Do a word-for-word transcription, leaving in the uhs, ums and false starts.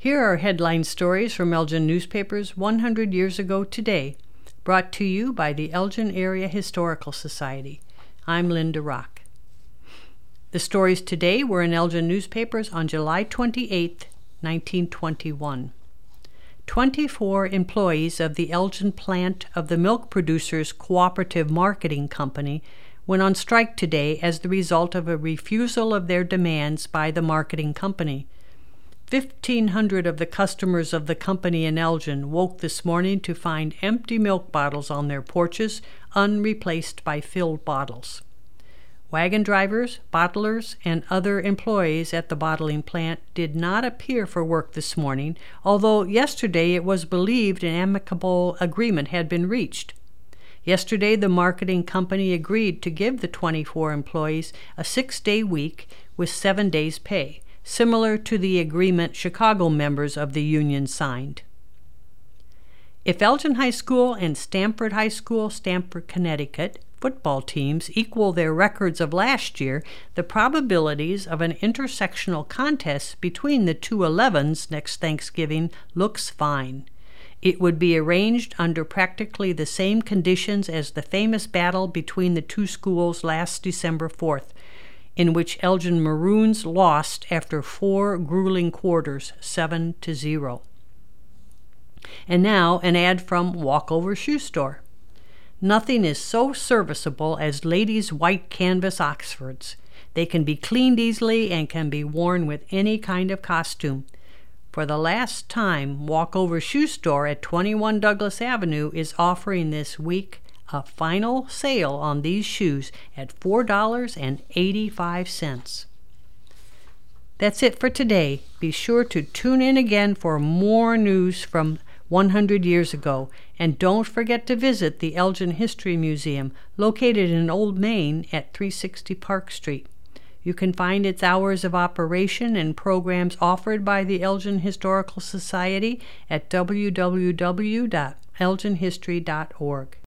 Here are headline stories from Elgin newspapers one hundred years ago today, brought to you by the Elgin Area Historical Society. I'm Linda Rock. The stories today were in Elgin newspapers on July twenty-eighth, nineteen twenty-one. twenty-four employees of the Elgin plant of the Milk Producers Cooperative Marketing Company went on strike today as the result of a refusal of their demands by the marketing company. Fifteen hundred of the customers of the company in Elgin woke this morning to find empty milk bottles on their porches, unreplaced by filled bottles. Wagon drivers, bottlers, and other employees at the bottling plant did not appear for work this morning, although yesterday it was believed an amicable agreement had been reached. Yesterday, the marketing company agreed to give the twenty-four employees a six-day week with seven days' pay, similar to the agreement Chicago members of the union signed. If Elgin High School and Stamford High School, Stamford, Connecticut, football teams equal their records of last year, the probabilities of an intersectional contest between the two elevens next Thanksgiving looks fine. It would be arranged under practically the same conditions as the famous battle between the two schools last December fourth, in which Elgin Maroons lost after four grueling quarters, seven to zero. And now an ad from Walkover Shoe Store. Nothing is so serviceable as ladies' white canvas Oxfords. They can be cleaned easily and can be worn with any kind of costume. For the last time, Walkover Shoe Store at twenty-one Douglas Avenue is offering this week a final sale on these shoes at four dollars and eighty-five cents. That's it for today. Be sure to tune in again for more news from one hundred years ago, and don't forget to visit the Elgin History Museum, located in Old Main at three sixty Park Street. You can find its hours of operation and programs offered by the Elgin Historical Society at w w w dot elgin history dot org.